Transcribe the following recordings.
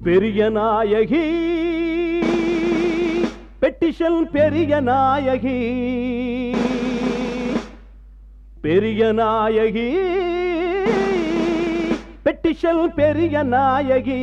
பெரிய நாயகி பெட்டிஷன் பெரிய நாயகி பெரிய நாயகி பெட்டிஷன் பெரிய நாயகி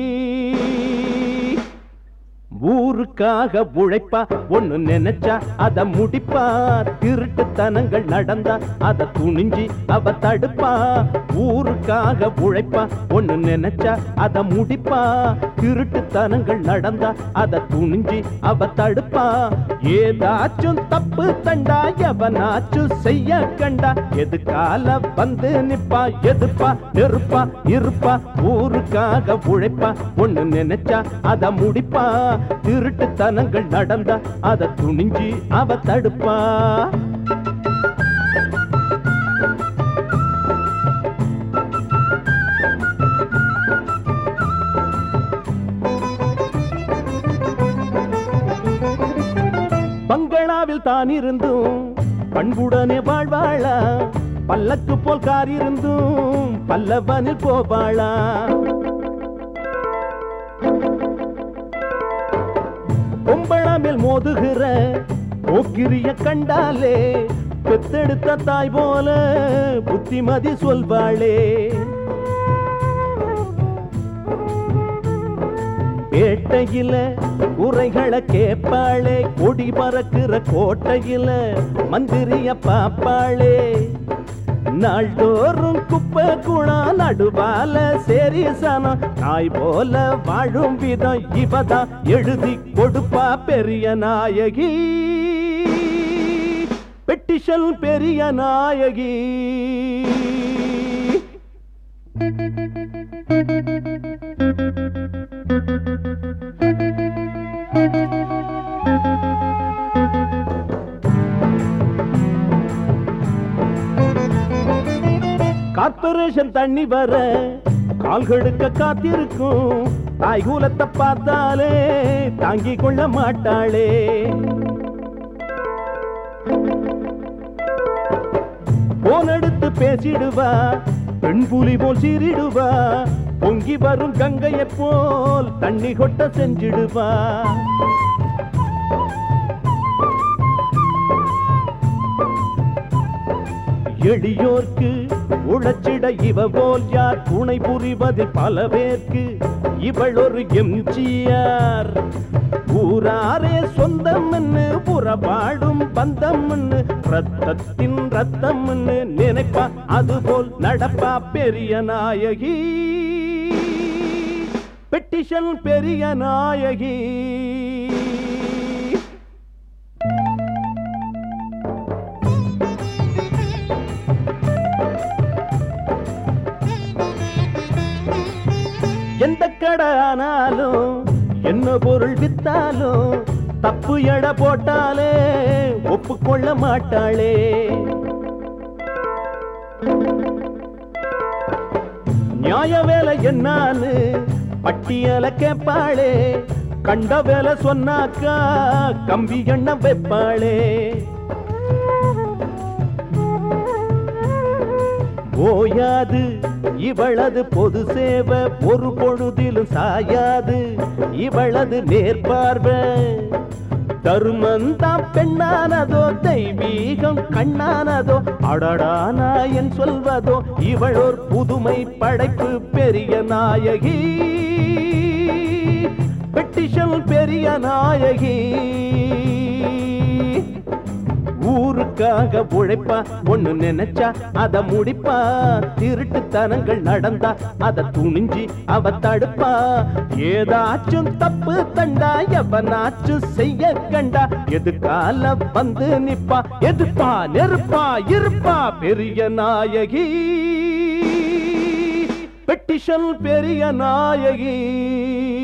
ஊருக்காக உழைப்பா ஒண்ணு நினைச்சா அத முடிப்பா திருட்டுத்தனங்கள் நடந்தா அத துணிஞ்சி அவ தடுப்பா ஊருக்காக உழைப்பா ஒண்ணு நினைச்சா அத முடிப்பா திருட்டுத்தனங்கள் நடந்தா அத துணிஞ்சி அவ தடுப்பா ஏதாச்சும் தப்பு தண்டா எவனாச்சும் செய்ய கண்டா எதுக்கால வந்து நிப்பா எதுப்பா நெருப்பா இருப்பா ஊருக்காக உழைப்பா ஒண்ணு நினைச்சா அத முடிப்பா திருட்டுத்தனங்கள் நடந்தா அத துணிஞ்சி அவ தடுப்பா பங்களாவில் தான் இருந்தும் பண்புடனே வாழ்வாளா பல்லக்கு போல் கார் இருந்தும் பல்லவனில் போவாளா பொம்பளமில் மோதுகிற போக்கிரிய கண்டாலே பெத்தெடுத்த தாய் போல புத்திமதி சொல்வாளே பேட்டையில உரைகளை கேட்பாளே கொடி பறக்கிற கோட்டையில மந்திரிய பாப்பாளே நாள்தோறும் குப்பை குணா நடுவால சேரி சனம் நாய் போல வாழும் விதம் இவதான் எழுதி கொடுப்பா பெரிய நாயகி பெட்டிஷன் பெரிய நாயகி கார்பரேஷன் தண்ணி வர கால்கடுக்க காத்திருக்கும் தாய்கூலத்தை பார்த்தாலே தாங்கிக் கொள்ள மாட்டாளே போன் எடுத்து பேசிடுவா பெண் புலி போல் சீரிடுவா பொங்கி வரும் கங்கையை போல் தண்ணி கொட்ட செஞ்சிடுவா எளியோர்க்கு உழைச்சிட இவ போல் யார் துணை புரிவதில் பல பேர்க்கு இவள் ஒரு எம்ஜிஆர் ஊராரே சொந்தம் புறபாடும் பந்தம் ரத்தத்தின் ரத்தம் நினைப்பா அதுபோல் நடப்பா பெரிய நாயகி பெட்டிஷன் பெரிய நாயகி எந்த கடை ஆனாலும் என்ன பொருள் வித்தாலும் தப்பு எடை போட்டாலே ஒப்புக்கொள்ள மாட்டாளே நியாய வேலை என்னான்னு பட்டியல கேட்பாளே கண்ட வேலை சொன்னாக்கா கம்பி எண்ண வைப்பாளே ஓயாது இவளது பொது சேவை ஒரு பொழுதிலும் சாயாது இவளது நேர்பார்வை தருமந்தாம் பெண்ணானதோ தெய்வீகம் கண்ணானதோ அடடானா என் சொல்வதோ இவளோர் புதுமை படைப்பு பெரிய நாயகி பெட்டிஷன் பெரிய நாயகி ஊருக்காக உழைப்பா ஒண்ணு நினைச்சா அத முடிப்பா திருட்டுத்தனங்கள் நடந்தா அத துணிஞ்சி அவ தடுப்பா ஏதாச்சும் தப்பு தண்டா எவனாச்சும் செய்ய கண்டா எதுக்கால வந்து நிப்பா எதுப்பா நெருப்பா இருப்பா பெரிய நாயகி பெட்டிஷன் பெரிய நாயகி